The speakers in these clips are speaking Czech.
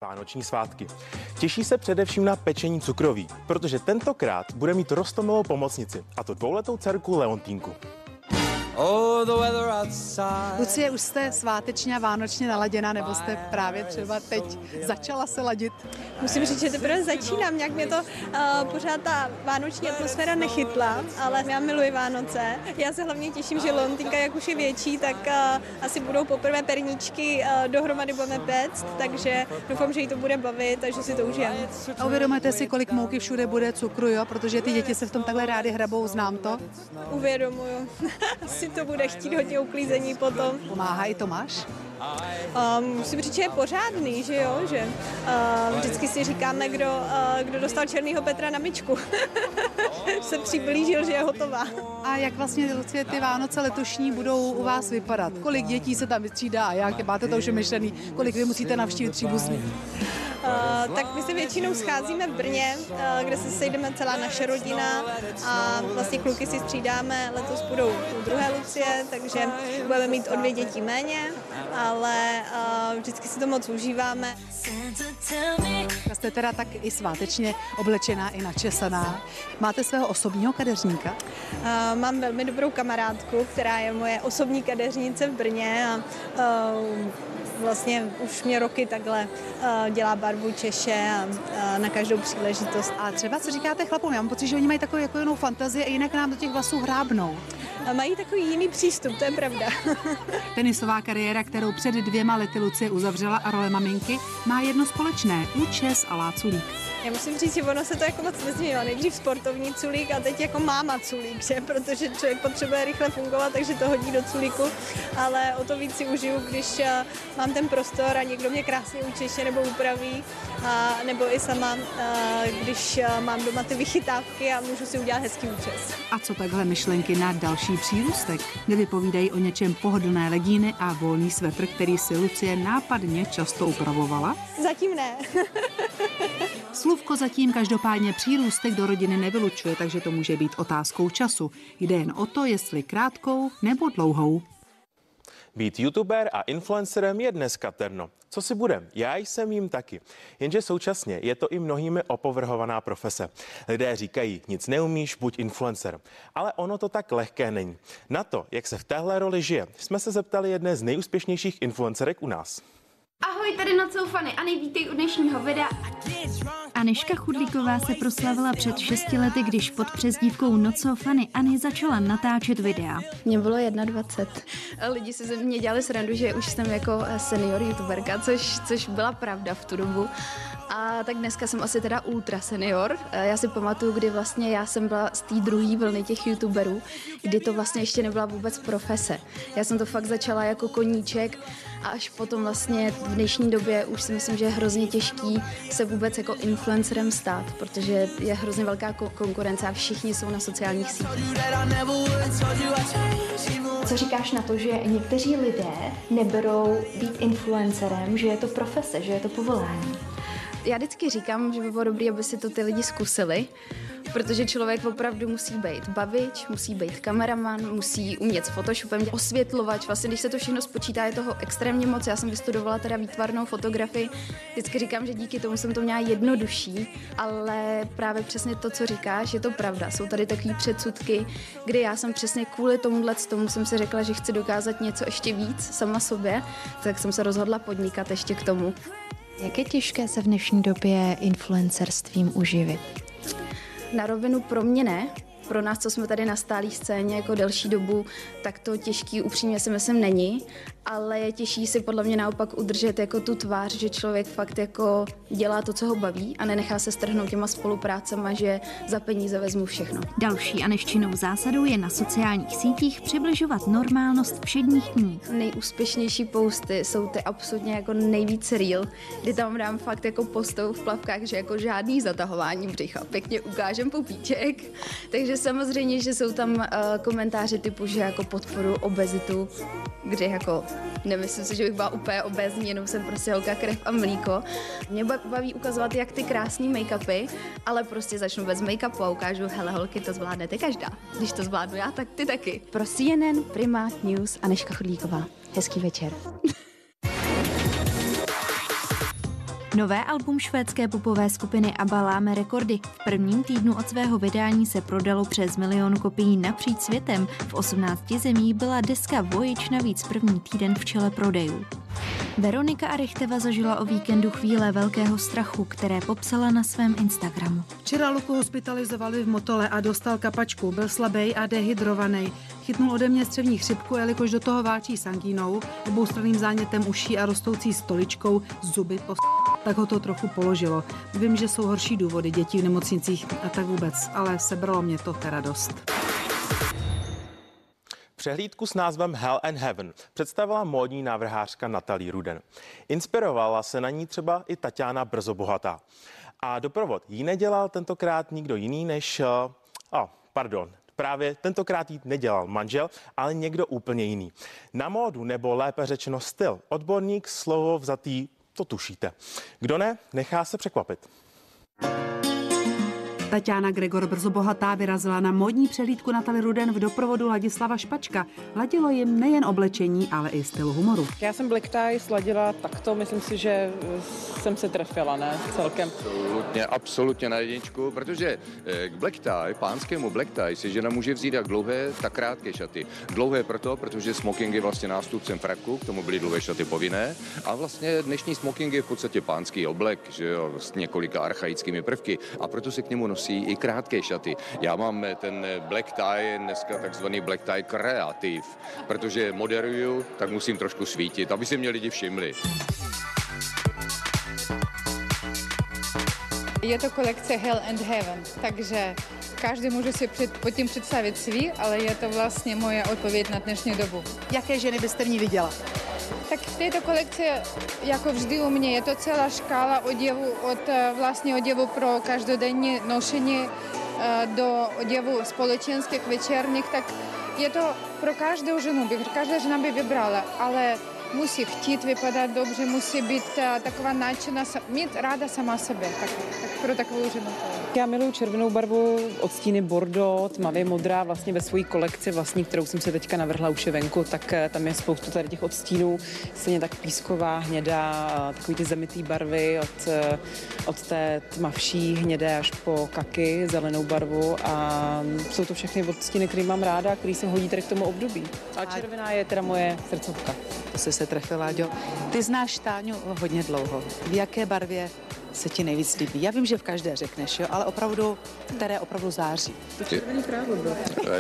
Vánoční svátky. Těší se především na pečení cukroví, protože tentokrát bude mít Roztomilou pomocnici, a to 2letou dcerku Leontínku. Lucie, už jste svátečně a vánočně naladěna, nebo jste právě třeba teď začala se ladit? Musím říct, že teprve začínám, nějak mě to pořád ta vánoční atmosféra nechytla, ale já miluji Vánoce. Já se hlavně těším, že Leontínka, jak už je větší, tak asi budou poprvé perníčky dohromady budeme péct, takže doufám, že jí to bude bavit a že si to užijeme. A uvědomujete si, kolik mouky všude bude, cukru, jo? Protože ty děti se v tom takhle rády hrabou, znám to. Uvědomuju. Asi to bude chtít hodně uklízení potom. Pomáhá i Tomáš? Musím říct, že je pořádný, že jo, že vždycky si říkáme, kdo dostal černýho Petra na myčku. Se přiblížil, že je hotová. A jak vlastně, Lucie, ty Vánoce letošní budou u vás vypadat? Kolik dětí se tam vystřídá a jak? Máte to už myšlený? Kolik vy musíte navštívit příbuzných? Tak my se většinou scházíme v Brně, kde se sejdeme celá naše rodina a vlastně kluky si střídáme, letos budou u druhé Lucie, takže budeme mít o 2 děti méně, ale vždycky si to moc užíváme. Jste teda tak i svátečně oblečená, i načesaná. Máte svého osobního kadeřníka? Mám velmi dobrou kamarádku, která je moje osobní kadeřnice v Brně a vlastně už mě roky takhle dělá barvu Češe a na každou příležitost. A třeba co říkáte chlapům? Já mám pocit, že oni mají takovou jako jinou fantazii a jinak nám do těch vlasů hrábnou. A mají takový jiný přístup, to je pravda. Tenisová kariéra, kterou před 2 lety Lucie uzavřela a role maminky, má jedno společné, účes a láculík. Já musím říct, že ono se to jako moc nezměnilo. Nejdřív sportovní culík a teď jako máma culík, že? Protože člověk potřebuje rychle fungovat, takže to hodí do culíku, ale o to víc si užiju, když mám ten prostor a někdo mě krásně učeše nebo upraví, nebo i sama, když mám doma ty vychytávky a můžu si udělat hezký účes. A co takhle myšlenky na další přírůstek? Nevypovídají o něčem pohodlné legíny a volný svetr, který si Lucie nápadně často upravovala? Zatím ne. Slůvko zatím každopádně přírůstek do rodiny nevylučuje, takže to může být otázkou času. Jde jen o to, jestli krátkou nebo dlouhou. Být youtuber a influencerem je dneska terno. Co si budem? Já jsem jim taky. Jenže současně je to i mnohými opovrhovaná profese. Lidé říkají, nic neumíš, buď influencer. Ale ono to tak lehké není. Na to, jak se v téhle roli žije, jsme se zeptali jedné z nejúspěšnějších influencerek u nás. Ahoj, tady Not So Funny a vítej u dnešního videa. Anežka Chudlíková se proslavila před 6 lety, když pod přezdívkou Not So Funny Ani začala natáčet videa. Mně bylo 21. Lidi si ze mě dělali srandu, že už jsem jako senior youtuberka, což byla pravda v tu dobu. A tak dneska jsem asi teda ultra senior. Já si pamatuju, kdy vlastně já jsem byla z té druhé vlny těch youtuberů, kdy to vlastně ještě nebyla vůbec profese. Já jsem to fakt začala jako koníček a až potom vlastně v dnešní době už si myslím, že je hrozně těžký se vůbec jako influencerem stát, protože je hrozně velká konkurence a všichni jsou na sociálních sítích. Co říkáš na to, že někteří lidé neberou být influencerem, že je to profese, že je to povolání? Já vždycky říkám, že by bylo dobré, aby si to ty lidi zkusili, protože člověk opravdu musí být bavič, musí být kameraman, musí umět s Photoshopem, osvětlovač. Vlastně, když se to všechno spočítá, je toho extrémně moc. Já jsem vystudovala teda výtvarnou fotografii. Vždycky říkám, že díky tomu jsem to měla jednodušší, ale právě přesně to, co říkáš, je to pravda. Jsou tady takové předsudky, kdy já jsem přesně kvůli tomu jsem si řekla, že chci dokázat něco ještě víc sama sobě, tak jsem se rozhodla podnikat ještě k tomu. Jak je těžké se v dnešní době influencerstvím uživit? Na rovinu pro mě ne. Pro nás, co jsme tady na stálé scéně jako delší dobu, tak to těžký upřímně si myslím není, ale je těžší si podle mě naopak udržet jako tu tvář, že člověk fakt jako dělá to, co ho baví a nenechá se strhnout těma spoluprácema, že za peníze vezmu všechno. Další Aneščinou zásadou je na sociálních sítích přibližovat normálnost všedních dní. Nejúspěšnější posty jsou ty absolutně jako nejvíc real, kdy tam dám fakt jako postou v plavkách, že jako žádný zatahování břicha, pěkně ukážem pupíček. Takže samozřejmě, že jsou tam komentáře typu, že jako podporu obezitu, kde jako nemyslím si, že bych byla úplně obézní, jenom jsem prostě holka krev a mlíko. Mě baví ukazovat jak ty krásný make-upy, ale prostě začnu bez make-upu a ukážu, hele holky, to zvládnete každá. Když to zvládnu já, tak ty taky. Pro CNN Prima News Anežka Chudlíková. Hezký večer. Nové album švédské popové skupiny ABBA láme rekordy. V prvním týdnu od svého vydání se prodalo přes 1 milion kopií napříč světem. V 18 zemích byla deska Voyage navíc první týden v čele prodejů. Veronika Arichteva zažila o víkendu chvíle velkého strachu, které popsala na svém Instagramu. Včera Luku hospitalizovali v Motole a dostal kapačku. Byl slabý a dehydrovaný. Chytnul ode mě střevní chřipku, jelikož do toho válčí s angínou, oboustranným zánětem uší a rostoucí stoličkou, zuby tak ho to trochu položilo. Vím, že jsou horší důvody dětí v nemocnicích a tak vůbec, ale sebralo mě to teda dost. Přehlídku s názvem Hell and Heaven představila módní návrhářka Natalie Ruden. Inspirovala se na ní třeba i Tatiana Brzobohatá. A doprovod jí nedělal tentokrát nikdo jiný než... Právě tentokrát jí nedělal manžel, ale někdo úplně jiný. Na módu, nebo lépe řečeno styl, odborník slovo vzatý, to tušíte. Kdo ne, nechá se překvapit. Tatiana Gregor Brzobohatá vyrazila na módní přehlídku Natalie Ruden v doprovodu Ladislava Špačka. Ladilo jim nejen oblečení, ale i styl humoru. Já jsem black tie sladila takto, myslím si, že jsem se trefila, ne? Celkem. Absolutně na jedničku, protože k black tie, pánskému black tie si žena může vzít jak dlouhé, tak krátké šaty. Dlouhé proto, protože smoking je vlastně nástupcem fraku, k tomu byly dlouhé šaty povinné. A vlastně dnešní smoking je v podstatě pánský oblek, že jo, s několika archaickými prvky. A proto se k němu nosí i krátké šaty. Já mám ten black tie, dneska takzvaný black tie kreativ, protože moderuju, tak musím trošku svítit, aby si mě lidi všimli. Je to kolekce Hell and Heaven, takže každý může si pod tím představit svý, ale je to vlastně moje odpověď na dnešní dobu. Jaké ženy byste v ní viděla? Tak v této kolekci, jako vždy u mě, je to celá škála oděvu, od vlastně oděvu pro každodenní nošení do oděvu společenských, večerních, tak je to pro každou ženu, každá žena by vybrala, ale musí chtít vypadat dobře, musí být taková nadšená, mít ráda sama sebe, tak pro takovou ženu. Já miluji červenou barvu, odstíny bordeaux, tmavě modrá, vlastně ve své kolekci vlastní, kterou jsem si teďka navrhla už je venku, tak tam je spoustu tady těch odstínů, stejně tak písková, hnědá, takový ty zemitý barvy od té tmavší hnědé až po kaky, zelenou barvu a jsou to všechny odstíny, které mám ráda, které se hodí tady k tomu období. A červená je teda moje srdcovka. To jsi se trefila, Jo. Ty znáš Táňu hodně dlouho. V jaké barvě se ti nejvíc líbí? Já vím, že v každé řekneš, jo, ale opravdu, které opravdu září. To červený právo bylo.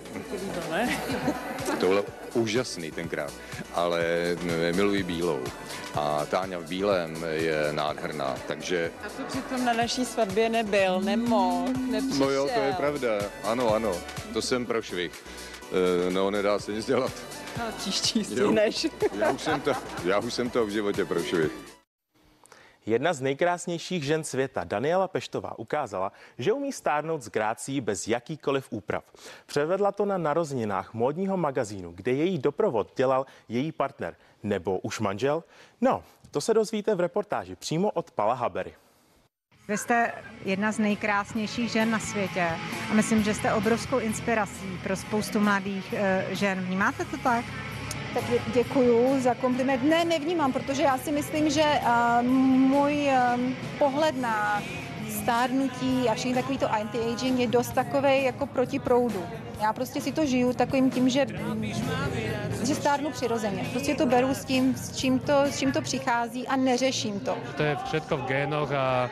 To bylo úžasný tenkrát, ale miluji bílou. A Táňa v bílém je nádherná, takže... A to přitom na naší svatbě nebyl, nemohl, nepřišel. No jo, to je pravda, ano, to jsem prošvih. No, nedá se nic dělat. A příští stíneš. Já už jsem to v životě prošvih. Jedna z nejkrásnějších žen světa, Daniela Peštová, ukázala, že umí stárnout s grácií bez jakýkoliv úprav. Převedla to na narozeninách módního magazínu, kde její doprovod dělal její partner. Nebo už manžel? No, to se dozvíte v reportáži přímo od Pala Habery. Vy jste jedna z nejkrásnějších žen na světě a myslím, že jste obrovskou inspirací pro spoustu mladých žen. Vnímáte to tak? Tak děkuju za kompliment. Ne, nevnímám, protože já si myslím, že můj pohled na stárnutí a všechny takový to anti-aging je dost takovej jako proti proudu. Já prostě si to žiju takovým tím, že stárnu přirozeně. Prostě to beru s tím, s čím to přichází a neřeším to. To je všetko v génoch a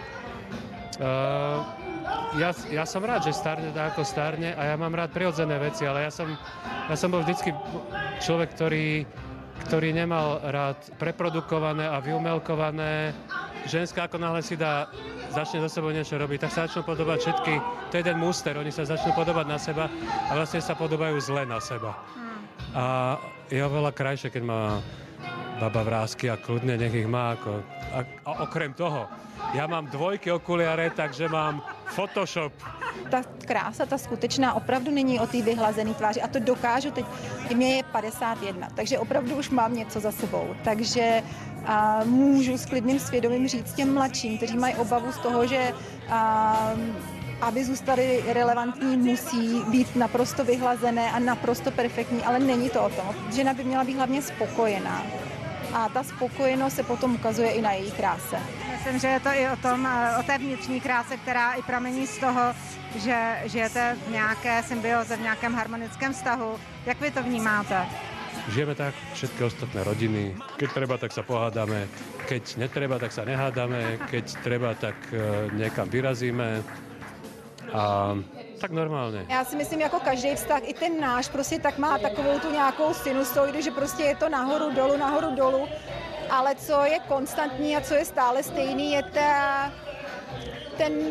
ja som rád, že starne tak, ako starne a ja mám rád prirodzené veci, ale ja som bol vždycky človek, ktorý nemal rád preprodukované a vyumelkované. Ženská, ako náhle si začne za sebou niečo robiť, tak sa začnú podobať všetky, to je jeden múster, oni sa začnú podobať na seba a vlastne sa podobajú zle na seba. A je oveľa krajšie, keď má baba vrásky a kľudne nech ich má. A okrem toho, já mám dvojky okuliare, takže mám Photoshop. Ta krása, ta skutečná, opravdu není o té vyhlazené tváři a to dokážu teď. Mně je 51, takže opravdu už mám něco za sebou. Takže můžu s klidným svědomím říct těm mladším, kteří mají obavu z toho, že aby zůstaly relevantní, musí být naprosto vyhlazené a naprosto perfektní, ale není to o tom. Žena by měla být hlavně spokojená. A ta spokojenost se potom ukazuje i na její kráse. myslím, že je to i o té vnitřní kráse, která i pramení z toho, že žijete v nějaké symbioze, v nějakém harmonickém vztahu. Jak vy to vnímáte? Žijeme tak všetky ostatné rodiny. Keď treba, tak sa pohádame. Keď netreba, tak sa nehádame. Keď treba, tak niekam vyrazíme. A tak normálně. Já si myslím, jako každý vztah, i ten náš prostě tak má takovou tu nějakou sinusoidu, že prostě je to nahoru, dolu, ale co je konstantní a co je stále stejný, je ten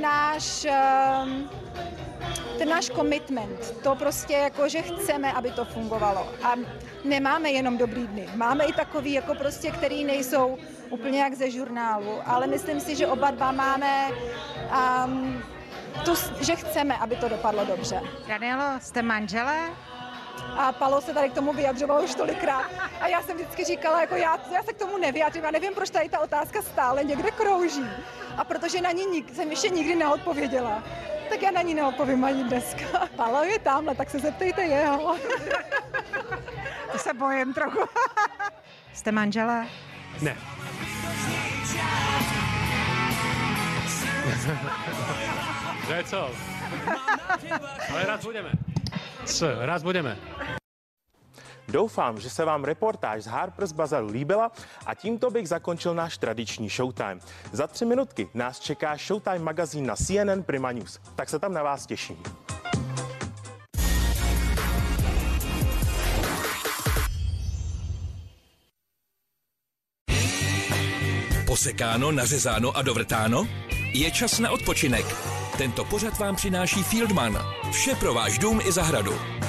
náš commitment. To prostě jako, že chceme, aby to fungovalo. A nemáme jenom dobrý dny. Máme i takový, jako prostě, který nejsou úplně jak ze žurnálu, ale myslím si, že oba dva máme že chceme, aby to dopadlo dobře. Danielo, jste manželé? A Palo se tady k tomu vyjadřoval už tolikrát. A já jsem vždycky říkala, jako já se k tomu nevyjadřím. Já nevím, proč tady ta otázka stále někde krouží. A protože na ní jsem ještě nikdy neodpověděla, tak já na ní neodpovím ani dneska. Palo je tamhle, tak se zeptejte jeho. To se bojím trochu. Jste manželé? Ne. Že co? Ale rád budeme. Doufám, že se vám reportáž z Harper's Bazaru líbila a tímto bych zakončil náš tradiční Showtime. Za 3 minutky nás čeká Showtime magazín na CNN Prima News. Tak se tam na vás těším. Posekáno, nařezáno a dovrtáno? Je čas na odpočinek. Tento pořad vám přináší Fieldman. Vše pro váš dům i zahradu.